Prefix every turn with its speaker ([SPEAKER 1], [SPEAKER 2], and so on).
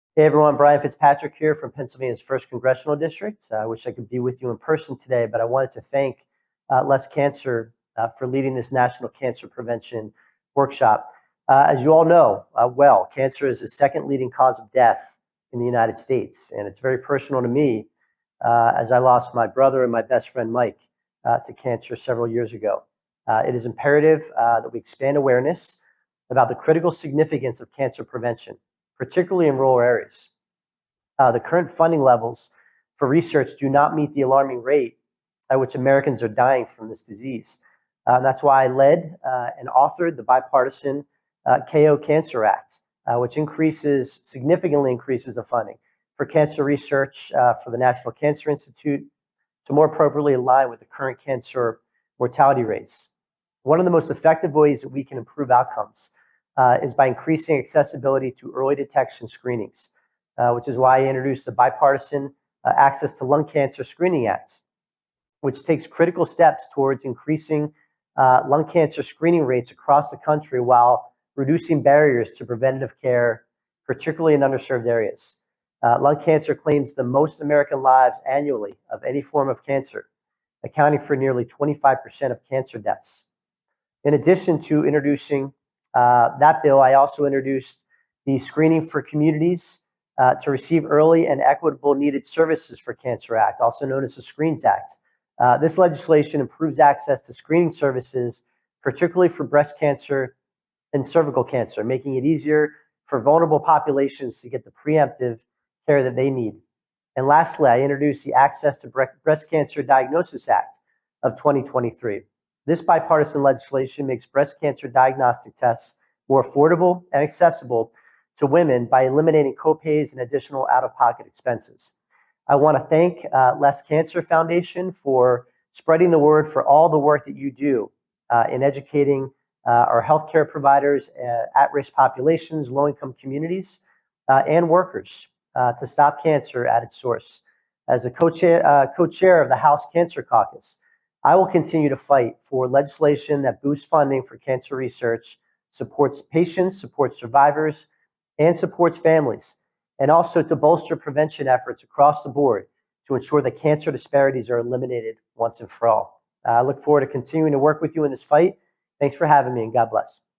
[SPEAKER 1] Hey everyone, Brian Fitzpatrick here from Pennsylvania's 1st Congressional District. I wish I could be with you in person today, but I wanted to thank Less Cancer for leading this National Cancer Prevention Workshop. As you all know cancer is the second leading cause of death in the United States, and it's very personal to me as I lost my brother and my best friend Mike to cancer several years ago. It is imperative that we expand awareness about the critical significance of cancer prevention, particularly in rural areas. The current funding levels for research do not meet the alarming rate at which Americans are dying from this disease. That's why I led and authored the bipartisan KO Cancer Act, which significantly increases the funding for cancer research for the National Cancer Institute to more appropriately align with the current cancer mortality rates. One of the most effective ways that we can improve outcomes is by increasing accessibility to early detection screenings, which is why I introduced the bipartisan Access to Lung Cancer Screening Act, which takes critical steps towards increasing lung cancer screening rates across the country while reducing barriers to preventative care, particularly in underserved areas. Lung cancer claims the most American lives annually of any form of cancer, accounting for nearly 25% of cancer deaths. In addition to introducing that bill, I also introduced the Screening for Communities to Receive Early and Equitable Needed Services for Cancer Act, also known as the SCREENS Act. This legislation improves access to screening services, particularly for breast cancer and cervical cancer, making it easier for vulnerable populations to get the preemptive care that they need. And lastly, I introduced the Access to Breast Cancer Diagnosis Act of 2023. This bipartisan legislation makes breast cancer diagnostic tests more affordable and accessible to women by eliminating copays and additional out-of-pocket expenses. I want to thank Less Cancer Foundation for spreading the word for all the work that you do in educating our healthcare providers, at-risk populations, low-income communities, and workers to stop cancer at its source. As a co-chair of the House Cancer Caucus, I will continue to fight for legislation that boosts funding for cancer research, supports patients, supports survivors, and supports families, and also to bolster prevention efforts across the board to ensure that cancer disparities are eliminated once and for all. I look forward to continuing to work with you in this fight. Thanks for having me, and God bless.